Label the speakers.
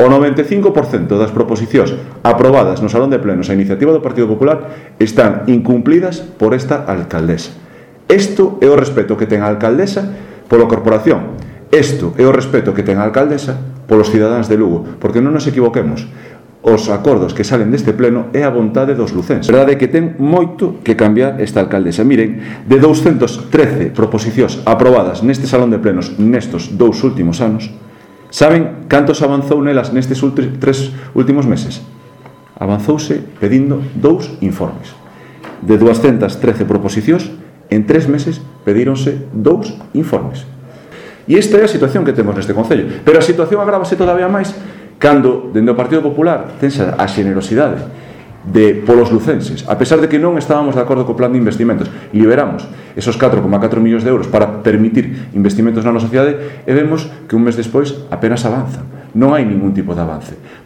Speaker 1: O 95% das proposicións aprobadas no Salón de Plenos a iniciativa do Partido Popular están incumplidas por esta alcaldesa. Isto é o respeto que ten a alcaldesa pola corporación. Isto é o respeto que ten a alcaldesa polos cidadáns de Lugo, porque non nos equivoquemos. Os acordos que salen deste pleno é a vontade dos lucenses. A verdade é que ten moito que cambiar esta alcaldesa. Miren, de 213 proposicións aprobadas neste Salón de Plenos nestos 2 últimos anos, saben cantos avanzou nelas nestes 3 últimos meses? Avanzouse pedindo 2 informes. De 213 proposicións, en 3 meses pedíronse 2 informes. E esta é a situación que temos neste Concello. Pero a situación agrávase todavía máis cando, dende o Partido Popular, tense a xenerosidade polos lucenses, a pesar de que non estábamos de acordo co plan de investimentos, liberamos esos 4,4 millóns de euros para permitir investimentos na nosa cidade e vemos que un mes despois apenas avanzan. Non hai ningún tipo de avance.